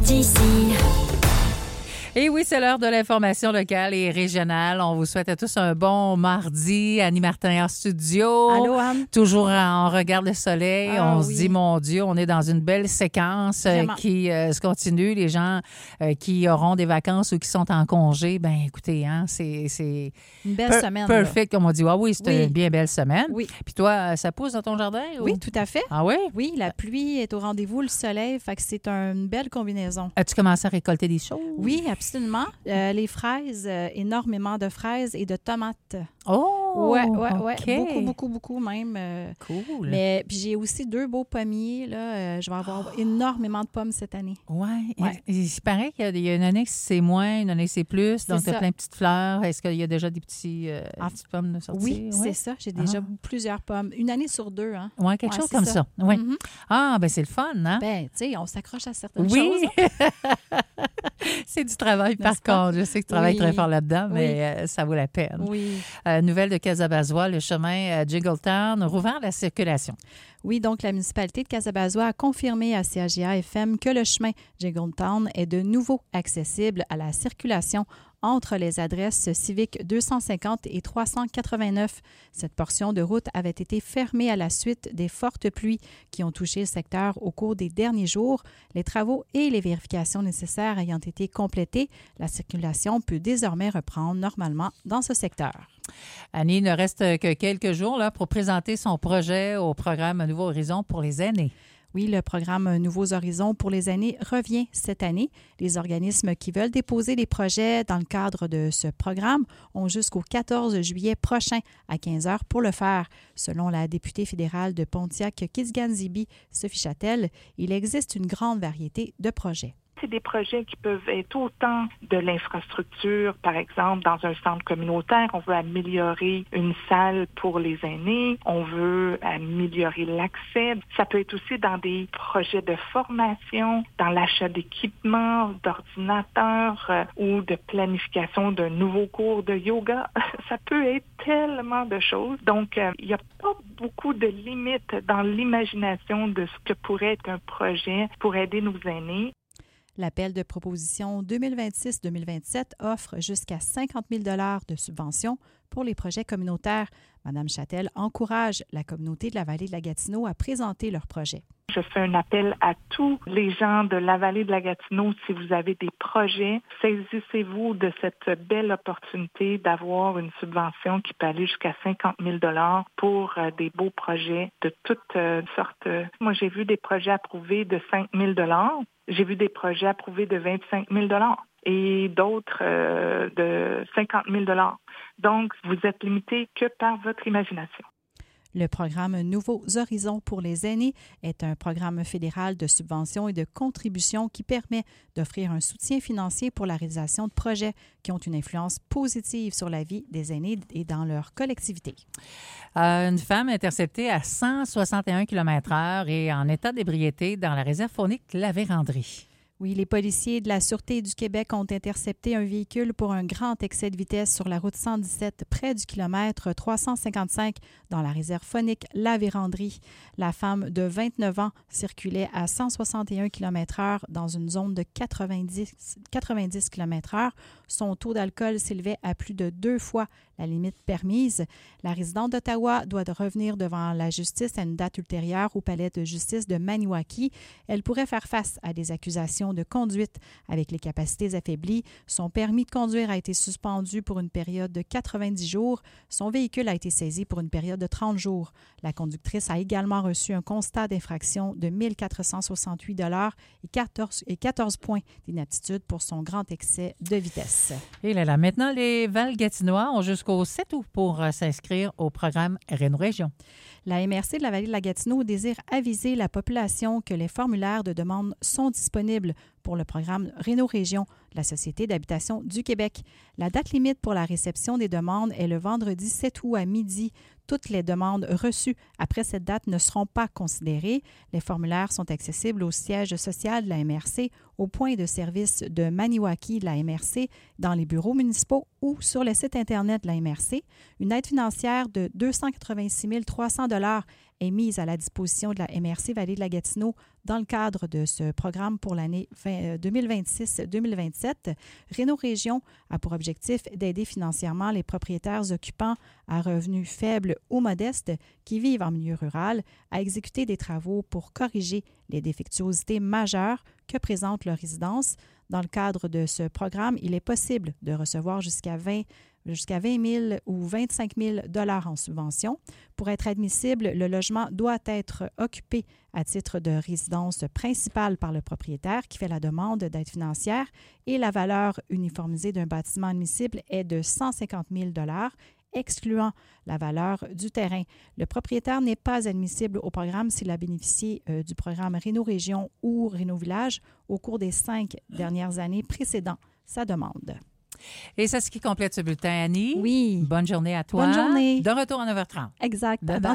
d'ici. Et oui, c'est l'heure de l'information locale et régionale. On vous souhaite à tous un bon mardi. Annie Martin en studio. Allô, Anne? Toujours on regarde le soleil. On se dit, mon Dieu, on est dans une belle séquence qui se continue. Les gens qui auront des vacances ou qui sont en congé, ben écoutez, hein, c'est une belle semaine. Perfect, comme on dit. Ah oui, c'est une bien belle semaine. Oui. Puis toi, ça pousse dans ton jardin? Ou? Oui, tout à fait. Ah oui? Oui, la pluie est au rendez-vous, le soleil, fait que c'est une belle combinaison. As-tu commencé à récolter des choses? Oui, absolument. Les fraises, énormément de fraises et de tomates. Oh! Ouais. Okay. Beaucoup même. Cool. Mais puis j'ai aussi 2 beaux pommiers. Là. Je vais avoir énormément de pommes cette année. Oui. Il paraît qu'il y a une année que c'est moins, une année que c'est plus. Donc, tu as plein de petites fleurs. Est-ce qu'il y a déjà des petites pommes de sortie? Oui, c'est ça. J'ai déjà plusieurs pommes. Une année sur 2. Hein? Oui, quelque chose comme ça. Oui. Mm-hmm. Ah, ben c'est le fun, hein? Ben, tu sais, on s'accroche à certaines choses. Oui! C'est du travail, par contre. Je sais que tu travailles très fort là-dedans, mais ça vaut la peine. Oui. Nouvelle de Casabazois, le chemin Jiggletown rouvert la circulation. Oui, donc la municipalité de Casabazois a confirmé à CAGA-FM que le chemin Jiggletown est de nouveau accessible à la circulation entre les adresses civiques 250 et 389. Cette portion de route avait été fermée à la suite des fortes pluies qui ont touché le secteur au cours des derniers jours. Les travaux et les vérifications nécessaires ayant été complétés, la circulation peut désormais reprendre normalement dans ce secteur. Annie, il ne reste que quelques jours là, pour présenter son projet au programme Nouveau Horizon pour les aînés. Oui, le programme Nouveaux Horizons pour les aînés revient cette année. Les organismes qui veulent déposer des projets dans le cadre de ce programme ont jusqu'au 14 juillet prochain à 15 heures pour le faire. Selon la députée fédérale de Pontiac-Kisgan-Zibi, Sophie Châtel, il existe une grande variété de projets. C'est des projets qui peuvent être autant de l'infrastructure, par exemple, dans un centre communautaire, on veut améliorer une salle pour les aînés, on veut améliorer l'accès. Ça peut être aussi dans des projets de formation, dans l'achat d'équipements, d'ordinateurs ou de planification d'un nouveau cours de yoga. Ça peut être tellement de choses. Donc, il n'y a pas beaucoup de limites dans l'imagination de ce que pourrait être un projet pour aider nos aînés. L'appel de proposition 2026-2027 offre jusqu'à 50 000 $ de subventions pour les projets communautaires. Mme Châtel encourage la communauté de la Vallée de la Gatineau à présenter leurs projets. Je fais un appel à tous les gens de la Vallée de la Gatineau. Si vous avez des projets, saisissez-vous de cette belle opportunité d'avoir une subvention qui peut aller jusqu'à 50 000 $ pour des beaux projets de toutes sortes. Moi, j'ai vu des projets approuvés de 5 000 $. J'ai vu des projets approuvés de 25 000 $ et d'autres de 50 000 $. Donc, vous êtes limité que par votre imagination. Le programme Nouveaux Horizons pour les aînés est un programme fédéral de subventions et de contributions qui permet d'offrir un soutien financier pour la réalisation de projets qui ont une influence positive sur la vie des aînés et dans leur collectivité. Une femme interceptée à 161 km/h et en état d'ébriété dans la réserve faunique La Vérandrie. Oui, les policiers de la Sûreté du Québec ont intercepté un véhicule pour un grand excès de vitesse sur la route 117 près du kilomètre 355 dans la réserve faunique La Vérandrie. La femme de 29 ans circulait à 161 km/h dans une zone de 90 km/h. Son taux d'alcool s'élevait à plus de 2 fois la limite permise. La résidente d'Ottawa doit revenir devant la justice à une date ultérieure au palais de justice de Maniwaki. Elle pourrait faire face à des accusations de conduite avec les capacités affaiblies. Son permis de conduire a été suspendu pour une période de 90 jours. Son véhicule a été saisi pour une période de 30 jours. La conductrice a également reçu un constat d'infraction de 1 468 $ et 14 points d'inaptitude pour son grand excès de vitesse. Et là, maintenant, les Val-Gatinois ont jusqu'au 7 août pour s'inscrire au programme Réno-Région. La MRC de la Vallée de la Gatineau désire aviser la population que les formulaires de demande sont disponibles pour le programme Réno-Région de la Société d'habitation du Québec. La date limite pour la réception des demandes est le vendredi 7 août à midi. Toutes les demandes reçues après cette date ne seront pas considérées. Les formulaires sont accessibles au siège social de la MRC, au point de service de Maniwaki de la MRC, dans les bureaux municipaux ou sur le site Internet de la MRC. Une aide financière de 286 300 $ est mise à la disposition de la MRC Vallée de la Gatineau dans le cadre de ce programme pour l'année 2026-2027. Réno Région a pour objectif d'aider financièrement les propriétaires occupants à revenus faibles ou modestes qui vivent en milieu rural à exécuter des travaux pour corriger les défectuosités majeures que présente leur résidence. Dans le cadre de ce programme, il est possible de recevoir jusqu'à 20 000 ou 25 000 $ en subvention. Pour être admissible, le logement doit être occupé à titre de résidence principale par le propriétaire qui fait la demande d'aide financière et la valeur uniformisée d'un bâtiment admissible est de 150 000 $, excluant la valeur du terrain. Le propriétaire n'est pas admissible au programme s'il a bénéficié du programme Réno Région ou Réno Village au cours des 5 dernières années précédant sa demande. Et c'est ce qui complète ce bulletin, Annie. Oui. Bonne journée à toi. Bonne journée. De retour à 9h30. Exact. Bye bye.